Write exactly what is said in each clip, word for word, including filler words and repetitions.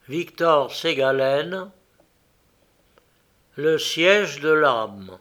Victor Ségalen, le siège de l'âme.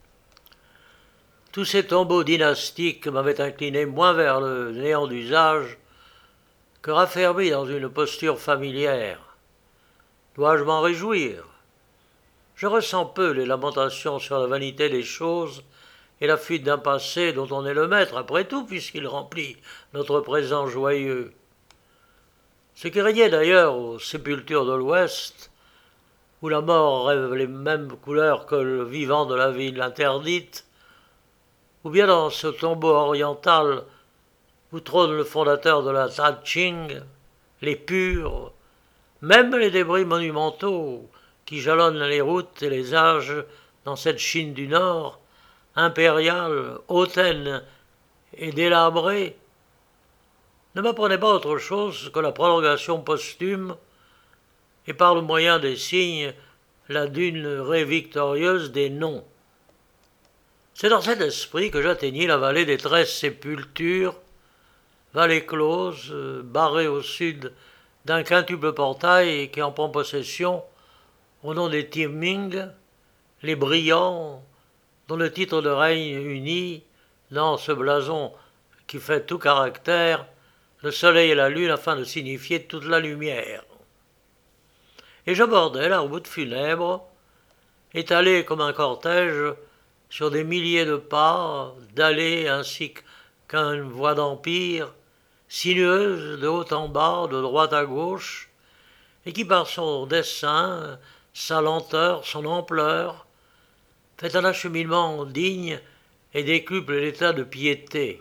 Tous ces tombeaux dynastiques m'avaient incliné moins vers le néant d'usage que raffermi dans une posture familière. Dois-je m'en réjouir? Je ressens peu les lamentations sur la vanité des choses et la fuite d'un passé dont on est le maître, après tout, puisqu'il remplit notre présent joyeux. Ce qui régnait d'ailleurs aux sépultures de l'Ouest, où la mort rêve les mêmes couleurs que le vivant de la ville interdite, ou bien dans ce tombeau oriental où trône le fondateur de la Taching, les purs, même les débris monumentaux qui jalonnent les routes et les âges dans cette Chine du Nord, impériale, hautaine et délabrée, ne m'apprenez pas autre chose que la prolongation posthume et par le moyen des signes la dune révictorieuse des noms. C'est dans cet esprit que j'atteignis la vallée des treize sépultures, vallée close, barrée au sud d'un quintuple portail qui en prend possession au nom des Timing, les brillants, dont le titre de règne unit, dans ce blason qui fait tout caractère, le soleil et la lune afin de signifier toute la lumière. Et j'abordais la route funèbre, étalée comme un cortège sur des milliers de pas, d'allées ainsi qu'une voie d'empire, sinueuse de haut en bas, de droite à gauche, et qui par son dessin, sa lenteur, son ampleur, fait un acheminement digne et décuple l'état de piété.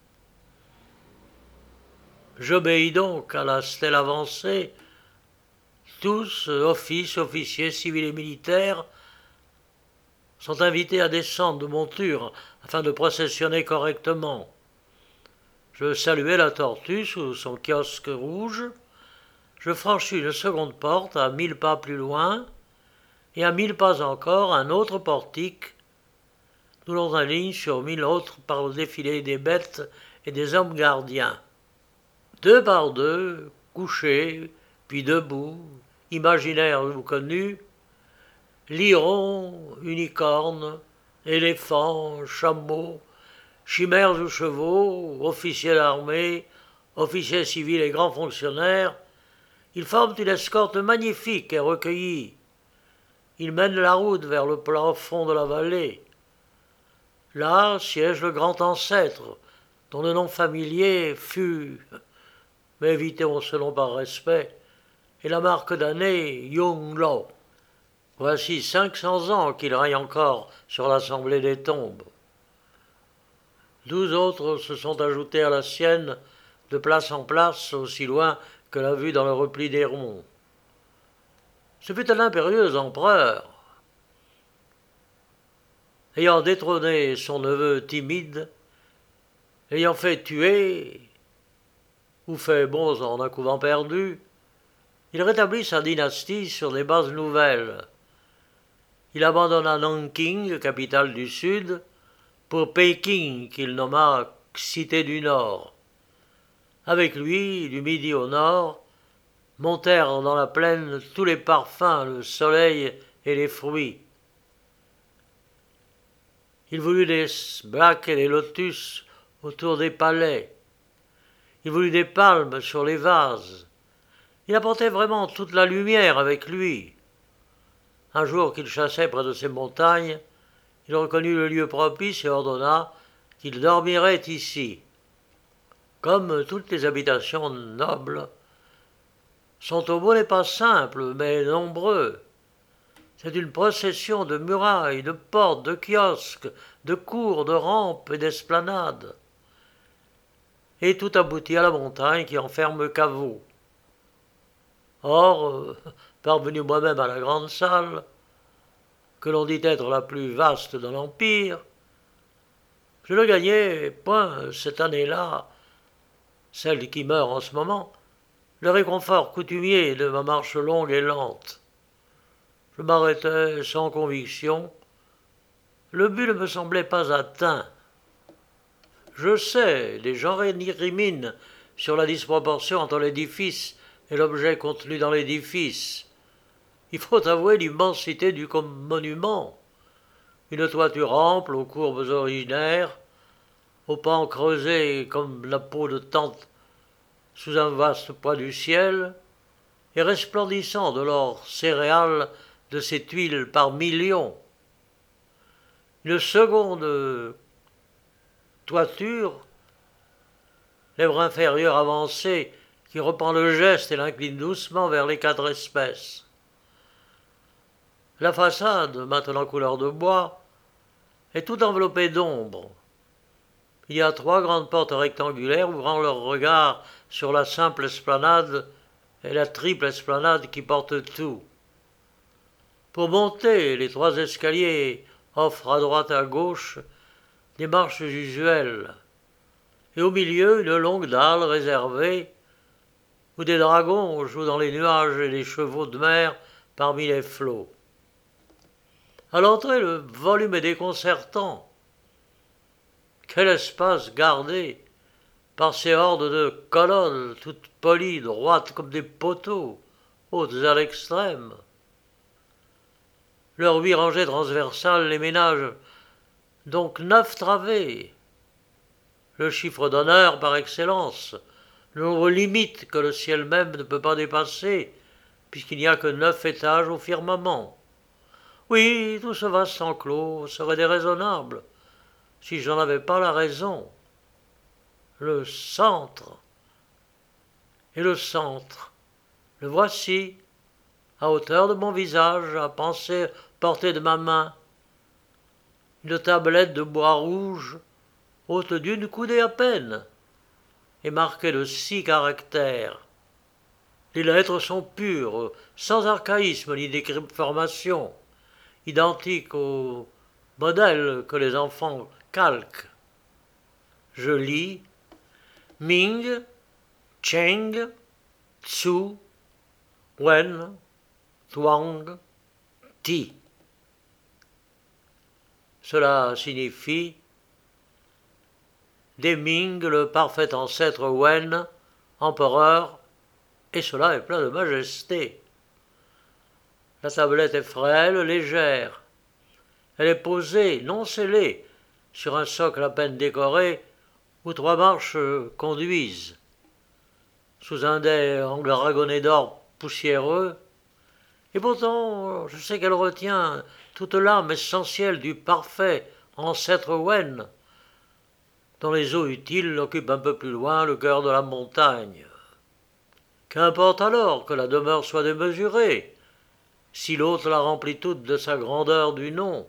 J'obéis donc à la stèle avancée. Tous, offices, officiers, civils et militaires, sont invités à descendre de monture afin de processionner correctement. Je saluai la tortue sous son kiosque rouge. Je franchis une seconde porte à mille pas plus loin, et à mille pas encore un autre portique, d'où l'on aligne sur mille autres par le défilé des bêtes et des hommes gardiens. Deux par deux, couchés, puis debout, imaginaires ou connus, lirons, unicornes, éléphants, chameaux, chimères ou chevaux, officiers d'armée, officiers civils et grands fonctionnaires, ils forment une escorte magnifique et recueillie. Ils mènent la route vers le plafond de la vallée. Là siège le grand ancêtre, dont le nom familier fut, mais évitons ce nom par respect, et la marque d'année Yung-Lo. Voici cinq cents ans qu'il règne encore sur l'assemblée des tombes. Douze autres se sont ajoutés à la sienne, de place en place, aussi loin que la vue dans le repli des ronds. Ce fut un impérieux empereur. Ayant détrôné son neveu timide, ayant fait tuer, ou fait bons en un couvent perdu, il rétablit sa dynastie sur des bases nouvelles. Il abandonna Nanking, capitale du Sud, pour Péking, qu'il nomma Cité du Nord. Avec lui, du midi au nord, montèrent dans la plaine tous les parfums, le soleil et les fruits. Il voulut des bacs et des lotus autour des palais. Il voulut des palmes sur les vases. Il apportait vraiment toute la lumière avec lui. Un jour qu'il chassait près de ces montagnes, il reconnut le lieu propice et ordonna qu'il dormirait ici. Comme toutes les habitations nobles, son tombeau n'est pas simple, mais nombreux. C'est une procession de murailles, de portes, de kiosques, de cours, de rampes et d'esplanades. Et tout aboutit à la montagne qui enferme caveau. Or, euh, parvenu moi-même à la grande salle, que l'on dit être la plus vaste de l'Empire, je ne gagnai point cette année-là, celle qui meurt en ce moment, le réconfort coutumier de ma marche longue et lente. Je m'arrêtais sans conviction. Le but ne me semblait pas atteint. Je sais, les gens récriminent sur la disproportion entre l'édifice et l'objet contenu dans l'édifice. Il faut avouer l'immensité du monument. Une toiture ample aux courbes originaires, aux pans creusés comme la peau de tente sous un vaste poids du ciel, et resplendissant de l'or céréal de ses tuiles par millions. Une seconde toiture, lèvre inférieure avancée, qui reprend le geste et l'incline doucement vers les quatre espèces. La façade, maintenant couleur de bois, est toute enveloppée d'ombre. Il y a trois grandes portes rectangulaires ouvrant leur regard sur la simple esplanade et la triple esplanade qui porte tout. Pour monter, les trois escaliers offrent à droite et à gauche des marches usuelles, et au milieu une longue dalle réservée où des dragons jouent dans les nuages et les chevaux de mer parmi les flots. À l'entrée, le volume est déconcertant. Quel espace gardé par ces hordes de colonnes toutes polies, droites comme des poteaux, hautes à l'extrême. Leurs huit rangées transversales les ménagent donc neuf travées, le chiffre d'honneur par excellence, le nombre limite que le ciel même ne peut pas dépasser, puisqu'il n'y a que neuf étages au firmament. Oui, tout ce vaste enclos serait déraisonnable, si j'en avais pas la raison. Le centre. Et le centre, le voici, à hauteur de mon visage, à penser, portée de ma main. Une tablette de bois rouge, haute d'une coudée à peine, et marquée de six caractères. Les lettres sont pures, sans archaïsme ni déformation, identiques au modèle que les enfants calquent. Je lis Ming, Cheng, Tsu, Wen, Tuang, Ti. Cela signifie des Ming, le parfait ancêtre Wen, empereur, et cela est plein de majesté. La tablette est frêle, légère. Elle est posée, non scellée, sur un socle à peine décoré, où trois marches conduisent. Sous un dais endragonné d'or poussiéreux, et pourtant je sais qu'elle retient toute l'âme essentielle du parfait ancêtre Wen, dont les eaux utiles occupent un peu plus loin le cœur de la montagne. Qu'importe alors que la demeure soit démesurée, si l'hôte la remplit toute de sa grandeur du nom.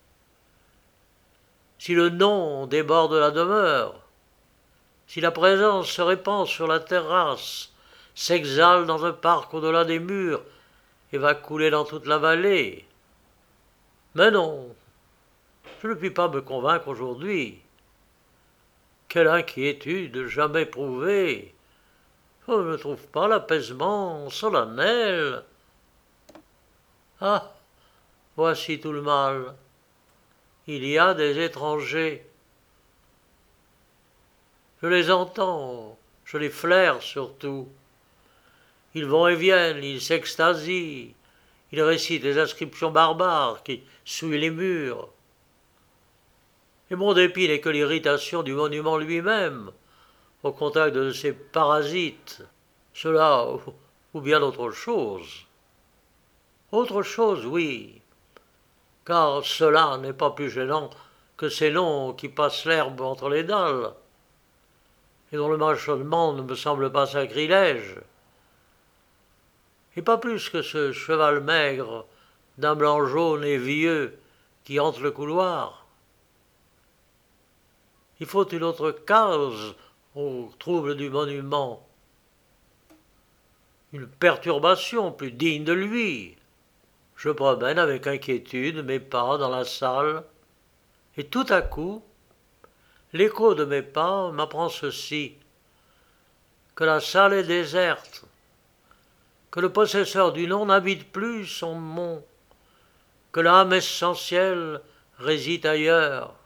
Si le nom déborde la demeure, si la présence se répand sur la terrasse, s'exhale dans un parc au-delà des murs et va couler dans toute la vallée. Mais non, je ne puis pas me convaincre aujourd'hui. Quelle inquiétude jamais éprouvée. Je ne trouve pas l'apaisement solennel. Ah, voici tout le mal. Il y a des étrangers. Je les entends, je les flaire surtout. Ils vont et viennent, ils s'extasient, ils récitent les inscriptions barbares qui souillent les murs. Et mon dépit n'est que l'irritation du monument lui-même, au contact de ces parasites. Cela, ou bien autre chose. Autre chose, oui, car cela n'est pas plus gênant que ces noms qui passent l'herbe entre les dalles, et dont le mâchonnement ne me semble pas sacrilège, et pas plus que ce cheval maigre d'un blanc jaune et vieux qui hante le couloir. Il faut une autre cause au trouble du monument, une perturbation plus digne de lui. Je promène avec inquiétude mes pas dans la salle, et tout à coup, l'écho de mes pas m'apprend ceci, que la salle est déserte, que le possesseur du nom n'habite plus son mont, que l'âme essentielle réside ailleurs.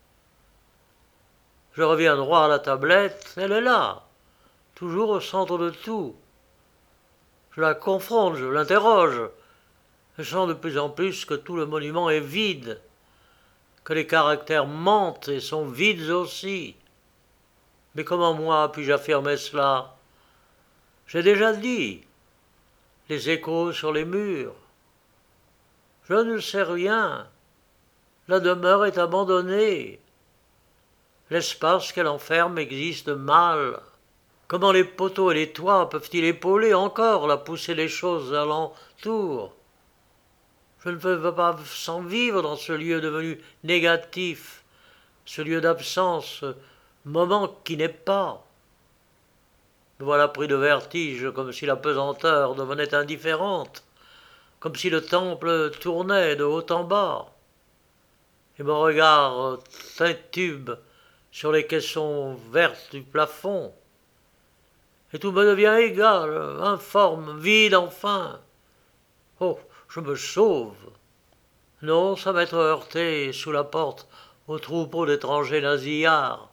Je reviens droit à la tablette, elle est là, toujours au centre de tout. Je la confronte, je l'interroge. Je sens de plus en plus que tout le monument est vide, que les caractères mentent et sont vides aussi. Mais comment moi puis-je affirmer cela? J'ai déjà dit, les échos sur les murs. Je ne sais rien. La demeure est abandonnée. L'espace qu'elle enferme existe mal. Comment les poteaux et les toits peuvent-ils épauler encore la poussée des choses alentour? Je ne peux pas sans vivre dans ce lieu devenu négatif, ce lieu d'absence, ce moment qui n'est pas. Me voilà pris de vertige, comme si la pesanteur devenait indifférente, comme si le temple tournait de haut en bas, et mon regard titube sur les caissons vertes du plafond, et tout me devient égal, informe, vide enfin. Oh, je me sauve. Non, sans m'être heurté sous la porte au troupeau d'étrangers nasillards.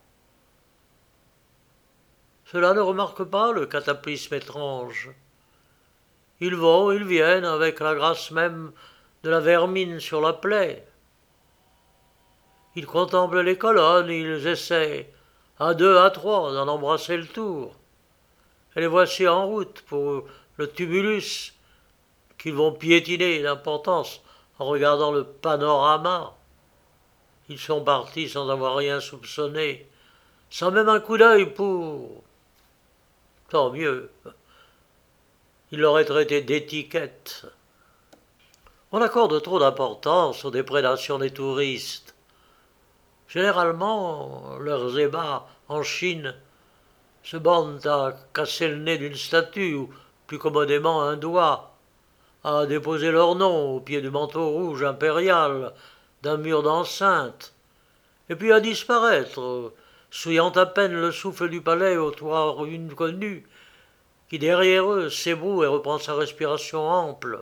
Cela ne remarque pas le cataclysme étrange. Ils vont, ils viennent avec la grâce même de la vermine sur la plaie. Ils contemplent les colonnes, ils essaient, à deux, à trois, d'en embrasser le tour. Et les voici en route pour le tumulus qu'ils vont piétiner d'importance en regardant le panorama. Ils sont partis sans avoir rien soupçonné, sans même un coup d'œil pour... Tant mieux. Ils l'auraient traité d'étiquette. On accorde trop d'importance aux déprédations des touristes. Généralement, leurs ébats en Chine se bornent à casser le nez d'une statue ou, plus commodément, un doigt, à déposer leur nom au pied du manteau rouge impérial d'un mur d'enceinte, et puis à disparaître, souillant à peine le souffle du palais au toit inconnu, qui derrière eux s'ébroue et reprend sa respiration ample.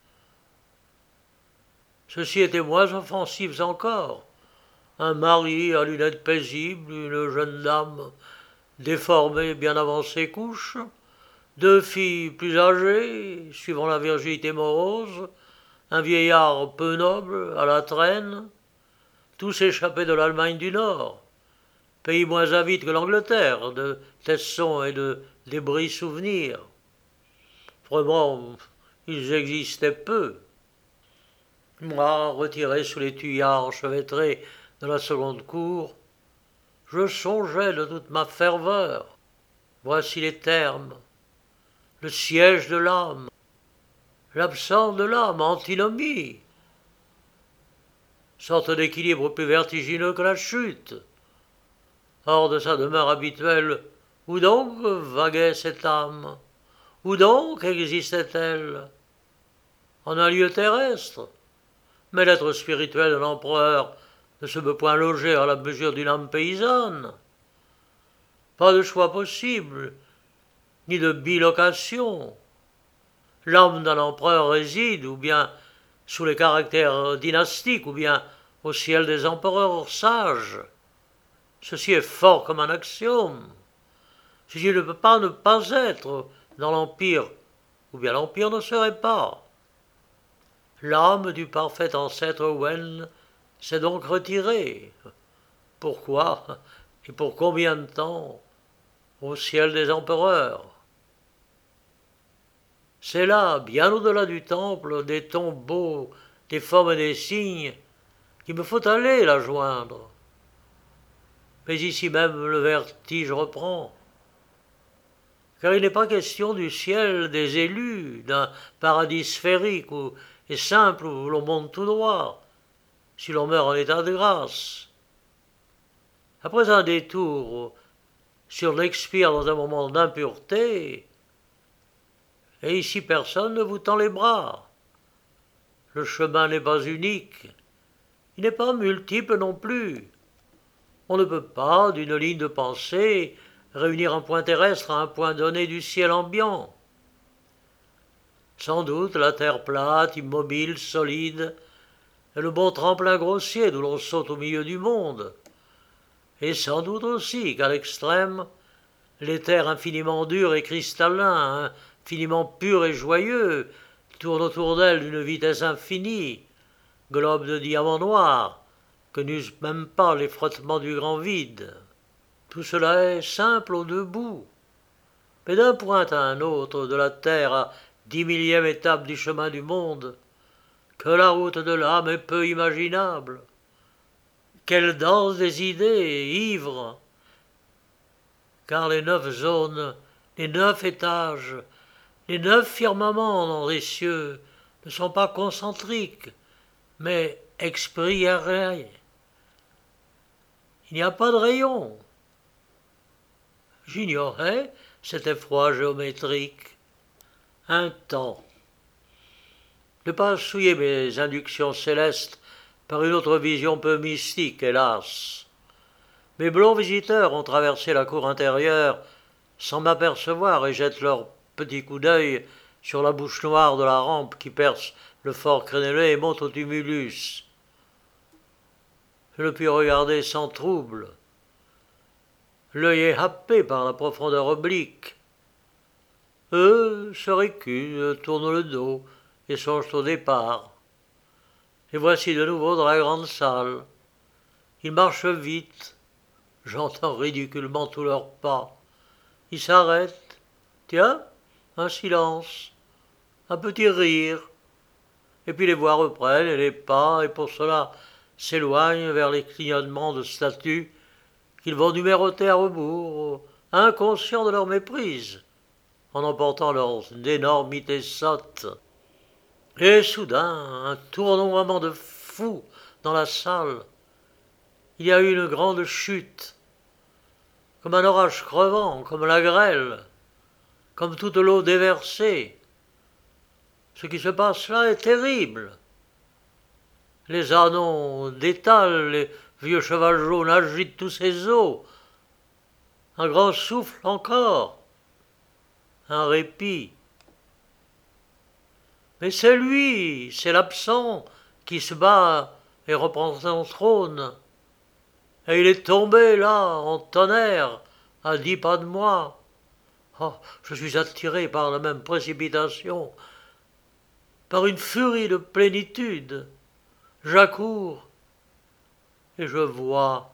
Ceux-ci étaient moins offensifs encore. Un mari à lunettes paisibles, une jeune dame déformée bien avant ses couches, deux filles plus âgées, suivant la virginité morose, un vieillard peu noble, à la traîne, tous échappés de l'Allemagne du Nord, pays moins avide que l'Angleterre, de tessons et de débris souvenirs. Vraiment, ils existaient peu. Moi, retiré sous les tuyards enchevêtrés de la seconde cour, je songeais de toute ma ferveur. Voici les termes. Le siège de l'âme, l'absence de l'âme, antinomie, sorte d'équilibre plus vertigineux que la chute. Hors de sa demeure habituelle, où donc vaguait cette âme? Où donc existait-elle? En un lieu terrestre. Mais l'être spirituel de l'empereur ne se peut point loger à la mesure d'une âme paysanne. Pas de choix possible, ni de bilocation. L'âme d'un empereur réside ou bien sous les caractères dynastiques ou bien au ciel des empereurs sages. Ceci est fort comme un axiome. Ceci ne peut pas ne pas être dans l'Empire, ou bien l'Empire ne serait pas. L'âme du parfait ancêtre Wen s'est donc retirée. Pourquoi et pour combien de temps? Au ciel des empereurs. C'est là, bien au-delà du temple, des tombeaux, des formes et des signes, qu'il me faut aller la joindre. Mais ici même le vertige reprend. Car il n'est pas question du ciel des élus, d'un paradis sphérique ou, et simple où l'on monte tout droit, si l'on meurt en état de grâce. Après un détour, si on expire dans un moment d'impureté, et ici personne ne vous tend les bras. Le chemin n'est pas unique, il n'est pas multiple non plus. On ne peut pas, d'une ligne de pensée, réunir un point terrestre à un point donné du ciel ambiant. Sans doute la terre plate, immobile, solide, est le bon tremplin grossier d'où l'on saute au milieu du monde. Et sans doute aussi qu'à l'extrême, l'éther infiniment dur et cristallin, infiniment pur et joyeux, tourne autour d'elle d'une vitesse infinie, globe de diamants noirs, que n'usent même pas les frottements du grand vide. Tout cela est simple au debout. Mais d'un point à un autre, de la terre à dix millième étape du chemin du monde, que la route de l'âme est peu imaginable. Quelle danse des idées, ivres! Car les neuf zones, les neuf étages, les neuf firmaments dans les cieux ne sont pas concentriques, mais expériés. Il n'y a pas de rayon. J'ignorais cet effroi géométrique. Un temps. Ne pas souiller mes inductions célestes par une autre vision peu mystique, hélas. Mes blonds visiteurs ont traversé la cour intérieure sans m'apercevoir et jettent leur petit coup d'œil sur la bouche noire de la rampe qui perce le fort crénelé et monte au tumulus. Je ne puis regarder sans trouble. L'œil est happé par la profondeur oblique. Eux se réculent, tournent le dos et songent au départ. Et voici de nouveau dans la grande salle. Ils marchent vite. J'entends ridiculement tous leurs pas. Ils s'arrêtent. Tiens, un silence, un petit rire. Et puis les voix reprennent et les pas, et pour cela s'éloignent vers les clignotements de statues qu'ils vont numéroter à rebours, inconscients de leur méprise, en emportant leurs énormités sottes. Et soudain, un tournoiement de fou dans la salle. Il y a eu une grande chute, comme un orage crevant, comme la grêle, comme toute l'eau déversée. Ce qui se passe là est terrible. Les ânons détalent, les vieux chevals jaunes agitent tous ces os. Un grand souffle encore, un répit. Mais c'est lui, c'est l'absent, qui se bat et reprend son trône. Et il est tombé là, en tonnerre, à dix pas de moi. Oh, je suis attiré par la même précipitation, par une furie de plénitude. J'accours et je vois.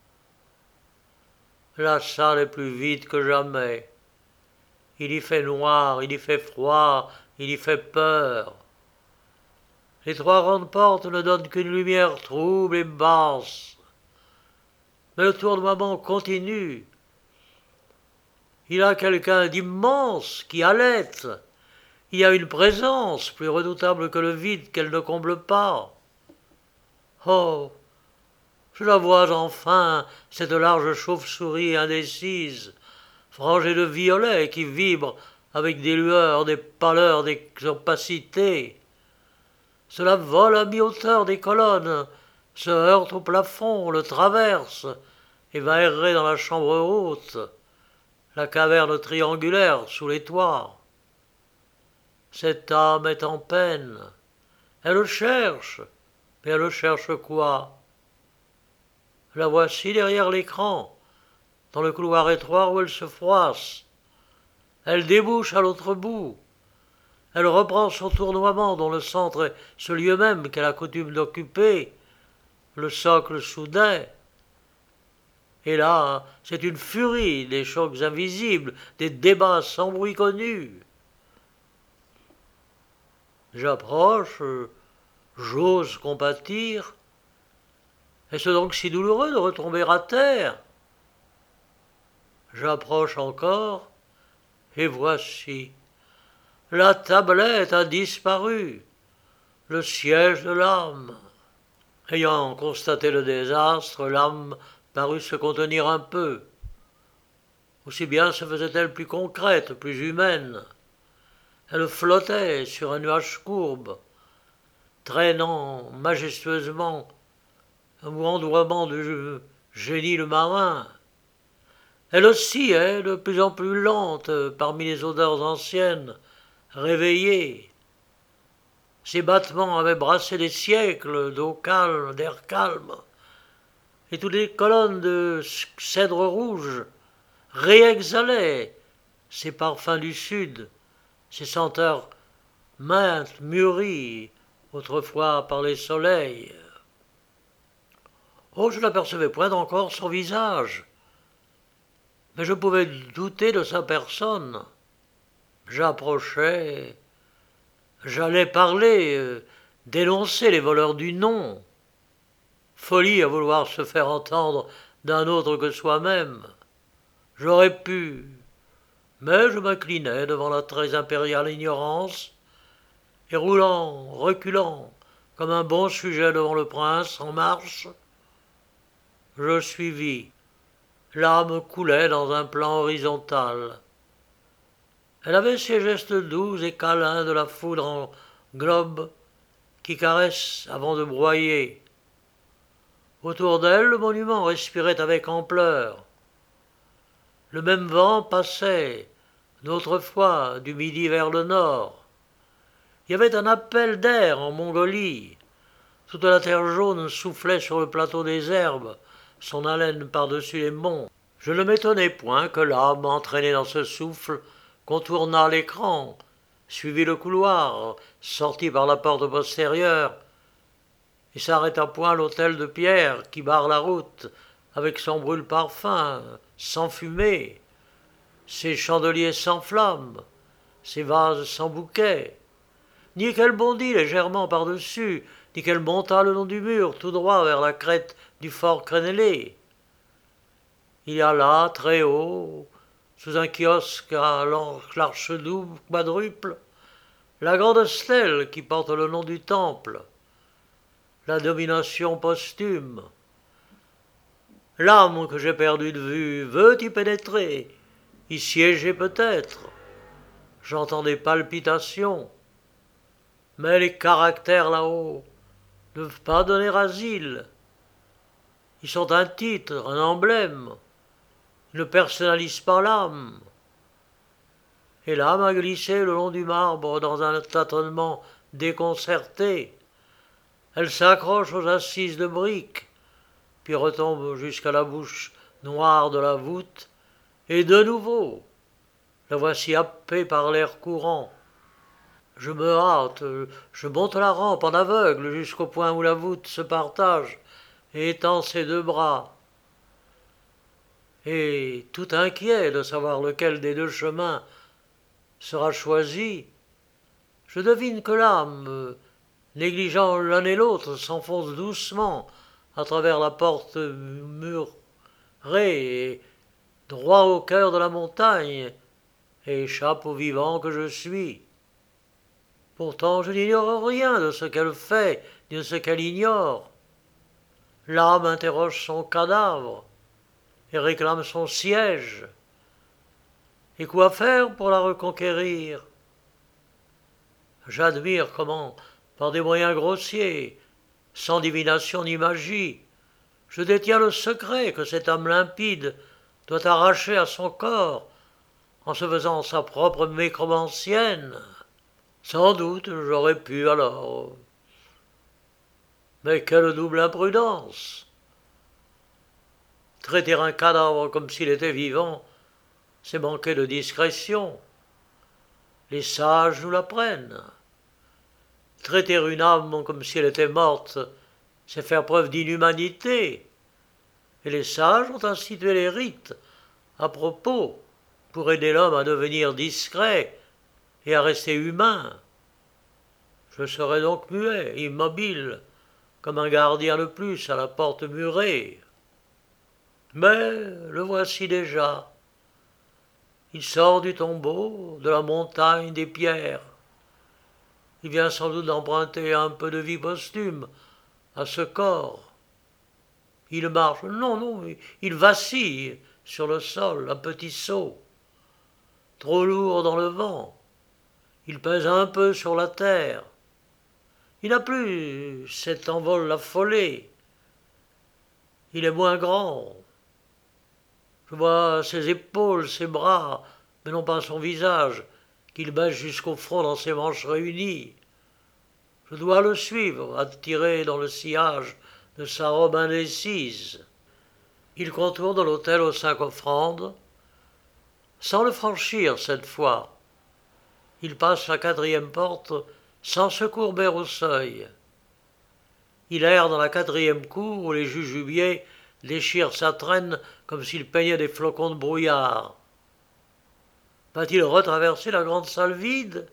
La salle est plus vide que jamais. Il y fait noir, il y fait froid, il y fait peur. Les trois grandes portes ne donnent qu'une lumière trouble et basse. Mais le tournoiement continue. Il y a quelqu'un d'immense qui halète. Il y a une présence plus redoutable que le vide qu'elle ne comble pas. Oh, je la vois enfin, cette large chauve-souris indécise, frangée de violet qui vibre avec des lueurs, des pâleurs, des opacités. Cela vole à mi-hauteur des colonnes, se heurte au plafond, le traverse, et va errer dans la chambre haute, la caverne triangulaire sous les toits. Cette âme est en peine. Elle cherche, mais elle cherche quoi? La voici derrière l'écran, dans le couloir étroit où elle se froisse. Elle débouche à l'autre bout. Elle reprend son tournoiement dont le centre est ce lieu même qu'elle a coutume d'occuper, le socle soudain. Et là, c'est une furie, des chocs invisibles, des débats sans bruit connu. J'approche, j'ose compatir. Est-ce donc si douloureux de retomber à terre? J'approche encore, et voici. La tablette a disparu, le siège de l'âme. Ayant constaté le désastre, l'âme parut se contenir un peu. Aussi bien se faisait-elle plus concrète, plus humaine. Elle flottait sur un nuage courbe, traînant majestueusement un moindrement de génie le marin. Elle oscillait de plus en plus lente parmi les odeurs anciennes, réveillées. Ses battements avaient brassé des siècles d'eau calme, d'air calme, et toutes les colonnes de cèdre rouge réexhalaient ces parfums du sud, ces senteurs maintes, mûries, autrefois par les soleils. Oh, je n'apercevais point encore son visage, mais je pouvais douter de sa personne. J'approchais, j'allais parler, euh, dénoncer les voleurs du nom. Folie à vouloir se faire entendre d'un autre que soi-même. J'aurais pu, mais je m'inclinais devant la très impériale ignorance, et roulant, reculant, comme un bon sujet devant le prince en marche, je suivis. L'âme coulait dans un plan horizontal. Elle avait ces gestes doux et câlins de la foudre en globe qui caresse avant de broyer. Autour d'elle, le monument respirait avec ampleur. Le même vent passait, d'autrefois, du midi vers le nord. Il y avait un appel d'air en Mongolie. Toute la terre jaune soufflait sur le plateau des herbes, son haleine par-dessus les monts. Je ne m'étonnais point que l'âme, entraînée dans ce souffle, contournât l'écran, suivit le couloir, sortit par la porte postérieure, et s'arrêta point à l'autel de pierre qui barre la route, avec son brûle-parfum, sans fumée, ses chandeliers sans flammes, ses vases sans bouquet, ni qu'elle bondit légèrement par-dessus, ni qu'elle monta le long du mur, tout droit vers la crête du fort crénelé. Il y a là, très haut, sous un kiosque à l'arche double quadruple, la grande stèle qui porte le nom du temple, la domination posthume. L'âme que j'ai perdue de vue veut y pénétrer, y siéger peut-être. J'entends des palpitations, mais les caractères là-haut ne peuvent pas donner asile. Ils sont un titre, un emblème. Ils ne personnalisent pas l'âme. Et l'âme a glissé le long du marbre dans un tâtonnement déconcerté. Elle s'accroche aux assises de briques, puis retombe jusqu'à la bouche noire de la voûte, et de nouveau, la voici happée par l'air courant. Je me hâte, je monte la rampe en aveugle jusqu'au point où la voûte se partage et étend ses deux bras. Et tout inquiet de savoir lequel des deux chemins sera choisi, je devine que l'âme, négligeant l'un et l'autre, s'enfonce doucement à travers la porte murée et droit au cœur de la montagne et échappe au vivant que je suis. Pourtant, je n'ignore rien de ce qu'elle fait, ni de ce qu'elle ignore. L'âme interroge son cadavre et réclame son siège. Et quoi faire pour la reconquérir? J'admire comment, par des moyens grossiers, sans divination ni magie, je détiens le secret que cette âme limpide doit arracher à son corps en se faisant sa propre nécromancienne. Sans doute j'aurais pu alors. Mais quelle double imprudence! Traiter un cadavre comme s'il était vivant, c'est manquer de discrétion. Les sages nous l'apprennent. Traiter une âme comme si elle était morte, c'est faire preuve d'inhumanité. Et les sages ont institué les rites à propos pour aider l'homme à devenir discret et à rester humain. Je serai donc muet, immobile, comme un gardien de plus à la porte murée. Mais le voici déjà. Il sort du tombeau, de la montagne des pierres. Il vient sans doute d'emprunter un peu de vie posthume à ce corps. Il marche, non, non, il vacille sur le sol, un petit saut, trop lourd dans le vent. Il pèse un peu sur la terre. Il n'a plus cet envol affolé. Il est moins grand. Je vois ses épaules, ses bras, mais non pas son visage, qu'il baisse jusqu'au front dans ses manches réunies. Je dois le suivre, attiré dans le sillage de sa robe indécise. Il contourne l'autel aux cinq offrandes, sans le franchir cette fois. il passe la quatrième porte sans se courber au seuil. Il erre dans la quatrième cour où les jujubiers déchirent sa traîne comme s'il peignait des flocons de brouillard. Va-t-il retraverser la grande salle vide?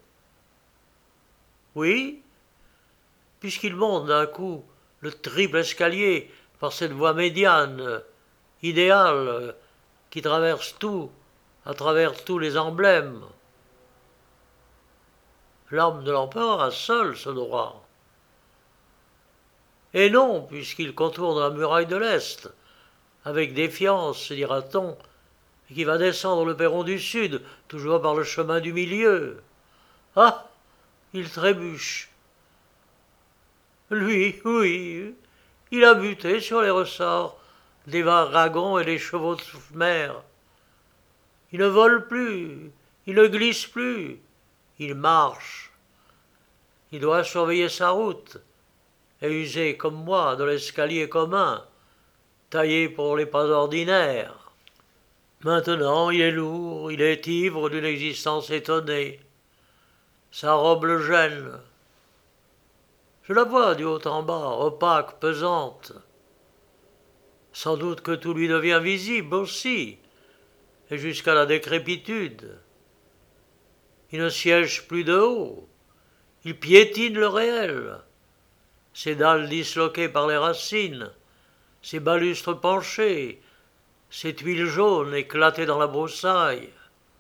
Oui, puisqu'il monte d'un coup le triple escalier par cette voie médiane, idéale, qui traverse tout, à travers tous les emblèmes. L'âme de l'empereur a seul ce droit. Et non, puisqu'il contourne la muraille de l'Est, avec défiance, dira-t-on, et qui va descendre le perron du Sud, toujours par le chemin du milieu. Ah, il trébuche. Lui, oui, il a buté sur les ressorts des wagons et des chevaux de mer. Il ne vole plus, il ne glisse plus, il marche. Il doit surveiller sa route et user, comme moi, de l'escalier commun, taillé pour les pas ordinaires. Maintenant, il est lourd, il est ivre d'une existence étonnée. Sa robe le gêne. Je la vois du haut en bas, opaque, pesante. Sans doute que tout lui devient visible aussi, et jusqu'à la décrépitude. Il ne siège plus de haut, il piétine le réel. Ses dalles disloquées par les racines, ses balustres penchés, ses tuiles jaunes éclatées dans la broussaille.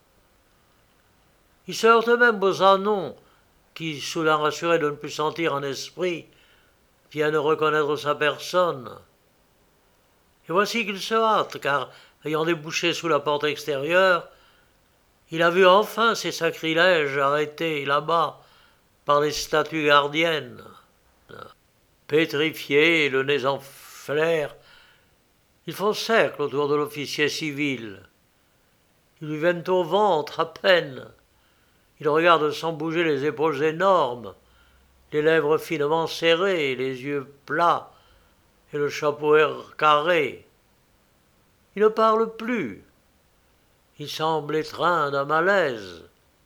Il se heurte même aux ânons qui, soudain rassurés de ne plus sentir un esprit, viennent reconnaître sa personne. Et voici qu'il se hâte, car, ayant débouché sous la porte extérieure, il a vu enfin ces sacrilèges arrêtés là-bas par les statues gardiennes. Pétrifiés, le nez en flair, ils font cercle autour de l'officier civil. Ils lui viennent au ventre à peine. Il regarde sans bouger les épaules énormes, les lèvres finement serrées, les yeux plats et le chapeau carré. Il ne parle plus. Il semble étreint d'un malaise.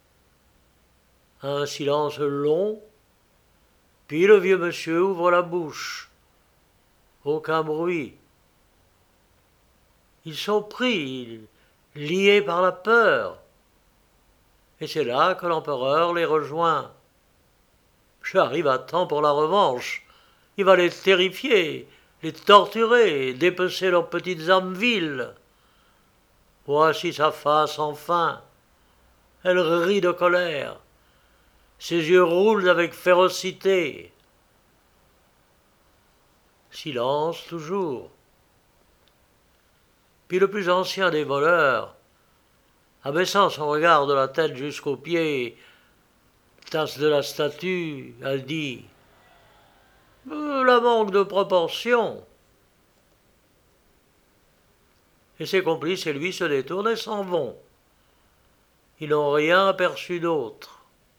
Un silence long, puis le vieux monsieur ouvre la bouche. Aucun bruit. Ils sont pris, liés par la peur. Et c'est là que l'empereur les rejoint. J'arrive à temps pour la revanche. Il va les terrifier, les torturer, dépecer leurs petites âmes viles. Voici sa face enfin. Elle rit de colère. Ses yeux roulent avec férocité. Silence toujours. Puis le plus ancien des voleurs, abaissant son regard de la tête jusqu'aux pieds, tasse de la statue, elle dit euh, « La manque de proportion !» Et ses complices et lui se détournent et s'en vont. Ils n'ont rien aperçu d'autre.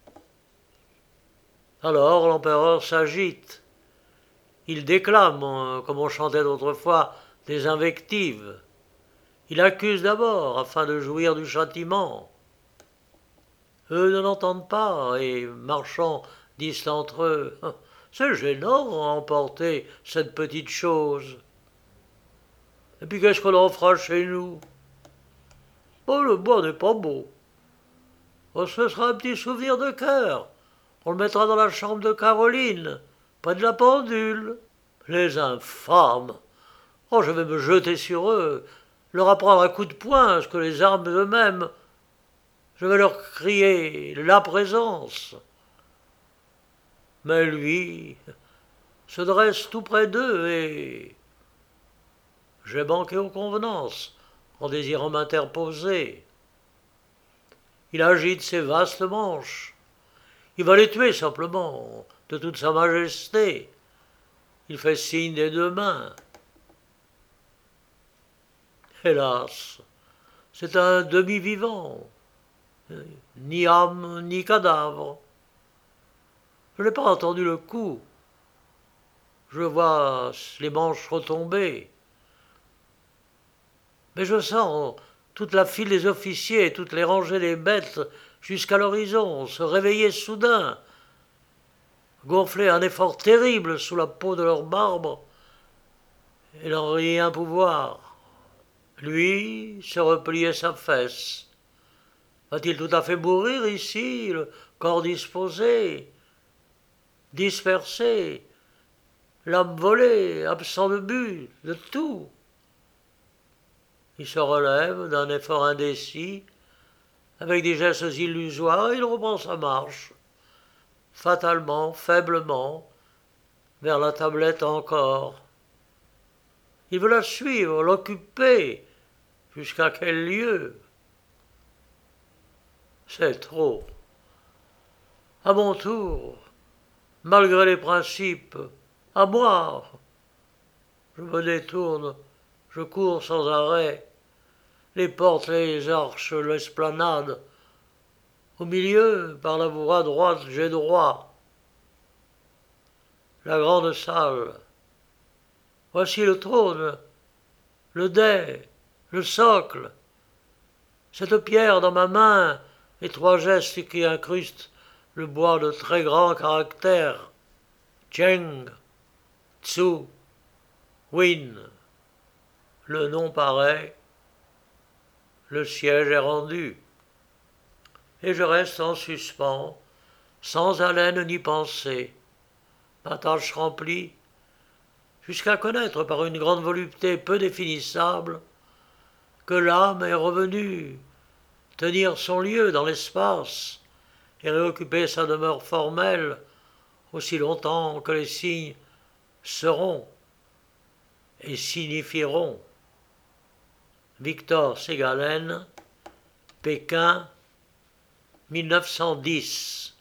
Alors l'empereur s'agite. Il déclame, comme on chantait d'autrefois, des invectives. Il accuse d'abord, afin de jouir du châtiment. Eux ne l'entendent pas, et, marchant, disent entre eux « C'est gênant à emporter cette petite chose. Et puis qu'est-ce qu'on en fera chez nous? Oh, le bois n'est pas beau. Oh, ce sera un petit souvenir de cœur. On le mettra dans la chambre de Caroline, près de la pendule. Les infâmes! Oh, je vais me jeter sur eux, leur apprendre à coups de poing ce que les armes eux-mêmes. Je vais leur crier la présence. Mais lui se dresse tout près d'eux et... J'ai manqué aux convenances en désirant m'interposer. Il agite ses vastes manches. Il va les tuer simplement, de toute sa majesté. Il fait signe des deux mains. Hélas, c'est un demi-vivant, ni âme ni cadavre. Je n'ai pas entendu le coup. Je vois les manches retomber. Mais je sens toute la file des officiers et toutes les rangées des bêtes jusqu'à l'horizon, se réveillaient soudain, gonfler un effort terrible sous la peau de leur marbre, et n'en rien pouvoir. Lui se repliait sa fesse. Va-t-il tout à fait mourir ici, le corps disposé, dispersé, l'âme volée, absent de but, de tout? Il se relève d'un effort indécis, avec des gestes illusoires, et il reprend sa marche, fatalement, faiblement, vers la tablette encore. Il veut la suivre, l'occuper, jusqu'à quel lieu? C'est trop. À mon tour, malgré les principes, à moi. Je me détourne, je cours sans arrêt, les portes, les arches, l'esplanade. Au milieu, par la voie droite, j'ai droit. La grande salle. Voici le trône, le dais, le socle. Cette pierre dans ma main, et trois gestes qui incrustent le bois de très grands caractères. Cheng, Tsu, Win. Le nom paraît, le siège est rendu. Et je reste en suspens, sans haleine ni pensée, ma tâche remplie, jusqu'à connaître par une grande volupté peu définissable que l'âme est revenue tenir son lieu dans l'espace et réoccuper sa demeure formelle aussi longtemps que les signes seront et signifieront. Victor Ségalen, Pékin, mille neuf cent dix.